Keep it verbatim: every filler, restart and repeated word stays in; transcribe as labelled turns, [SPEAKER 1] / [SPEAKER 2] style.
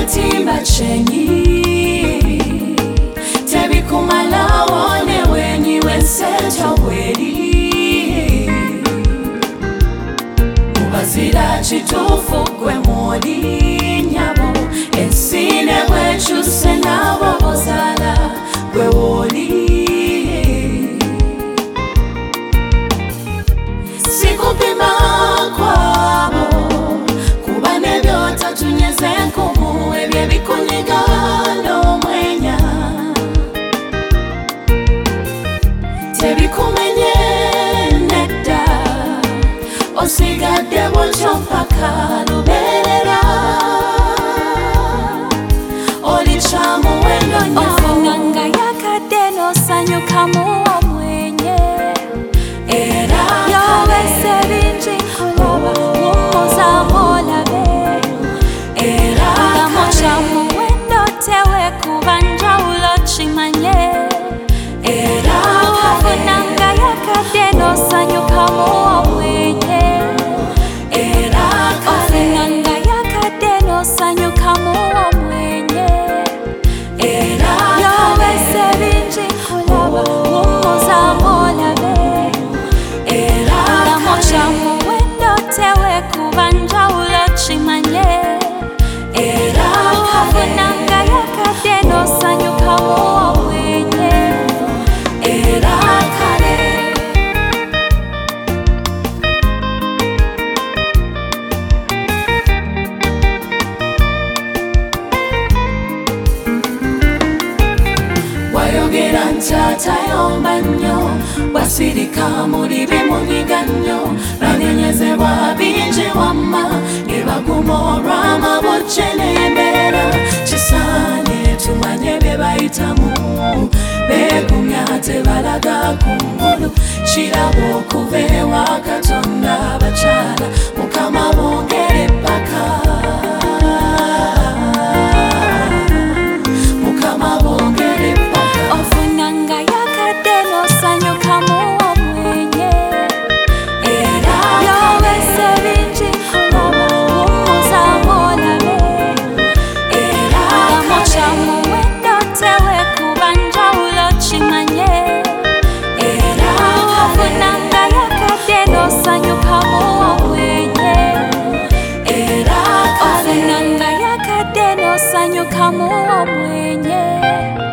[SPEAKER 1] timba chenyi tebi kumala wone wenyi wenseja weli mubazira chitufu kwe modi nyabo ensine wechuse nabo bozala kwe woli sikupima kwabo kuba nebyota tunyeze nkumu ebye bikunyigano mwenya tebikumenye nedda osigadde butyo mpaka luberera olicha muwendo nyawo
[SPEAKER 2] ofunanga yakadde nosanyuka muwo mwenye
[SPEAKER 1] era
[SPEAKER 2] yowese bingi kulaba mumuza molabe
[SPEAKER 1] era
[SPEAKER 2] namuca muwendo tewe kuba njawulo kimanye
[SPEAKER 1] era
[SPEAKER 2] ofunanga yakadde nosanyuka muwo mwenye
[SPEAKER 1] era
[SPEAKER 2] ofunanga yakadde nosanyuka muwo mwenye
[SPEAKER 1] era
[SPEAKER 2] yowese bingi kulaba mumuza molabe
[SPEAKER 1] era
[SPEAKER 2] namuca muwendo tewe kuba njawulo kimanye
[SPEAKER 1] era
[SPEAKER 2] ofunanga yakadde nosanyuka muwo mwenye
[SPEAKER 1] era kale wayogera ntatayomba nnyo wasirika muri bimunyiganyo banyenyezebwa bingi wamma ne baguma olw'amabujje n'embeera kisaanye tumanye bye bayitamu beegumya tebalaga kungulu kirabo okuva ewa Katonda abakyala Mukama bongere ppaka Mukama bongere ppaka
[SPEAKER 2] ofunanga yakadde nosanyuka muwo mwenye
[SPEAKER 1] era
[SPEAKER 2] yowese bingi kulaba mumuza molabe
[SPEAKER 1] era
[SPEAKER 2] namuca muwendo tewe kuba njawulo kimanye
[SPEAKER 1] era
[SPEAKER 2] ofunanga yakadde nosanyuka muwo mwenye
[SPEAKER 1] era
[SPEAKER 2] ofunanga yakadde nosanyuka muwo mwenye